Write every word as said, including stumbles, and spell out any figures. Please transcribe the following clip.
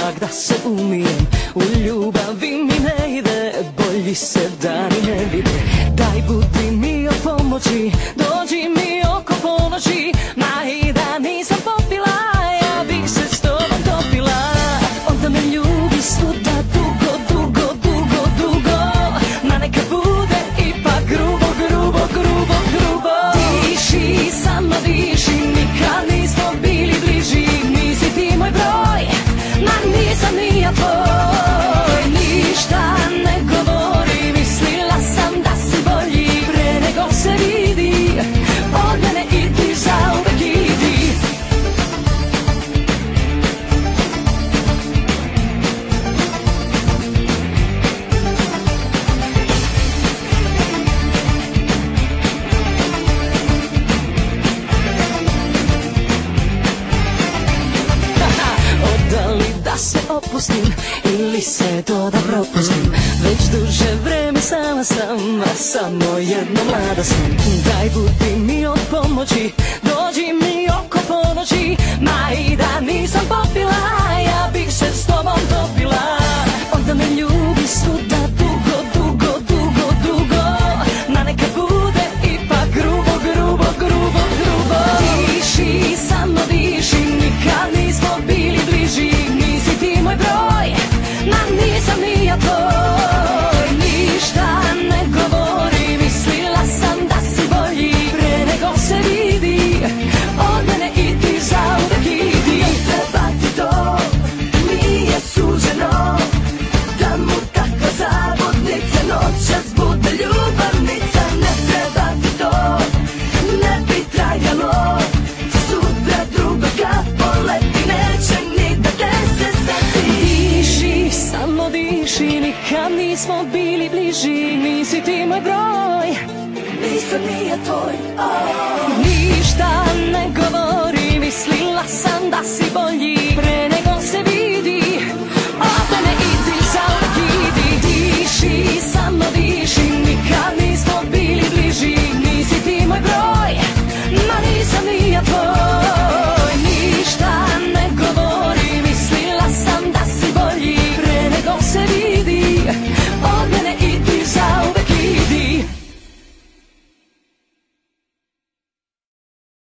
oblak da se umijem. U ljubavi mi ne ide, bolji se dani ne vide. Daj budi mi o pomoći, dođi mi oko ponoći. Ma i da nisam popila, ja bih se s tobom topila. Onda me ljubi svuda dugo, dugo, dugo, dugo. Ma neka bude ipak grubo, grubo, grubo, grubo. Diši, samo diši, nikad nismo bili bliži. Nisi ti moj broj, ma nisam ni ja tvoj. Ništa ne govori, mislila sam da si bolji. Pre nego se vidi, od mene idi, zauvek idi. Da se opustim ili se to da propustim. Već duže vreme sama sam, a samo jedno mlada sam. Daj budi mi od pomoći, dođi mi oko ponoći. Ma i da nisam popila, ja bih se s tobom topila. Onda me ljubi svuda dugo, dugo, dugo, dugo. Ma neka bude ipak grubo, grubo, grubo, grubo. Diši, samo diši, nikad nismo bili bliži. Nisi ti moj broj, ma nisam ni ja tvoj. Ništa ne govori, mislila sam da si bolji. Pre nego se vidi, od mene idi, zauvek idi. Ne treba ti to, nije suđeno, da mu takva zavodnica noćas bude ljubavnica. Ne treba ti to, ne bi trajalo, sutra drugo kad poleti neće ni da te se seti. Diši, samo diši, nikad nismo bili bliži. Nisi ti moj broj, nisam ni ja tvoj. Oh. Ništa ne govori, mislila sam da si bolji. Pre nego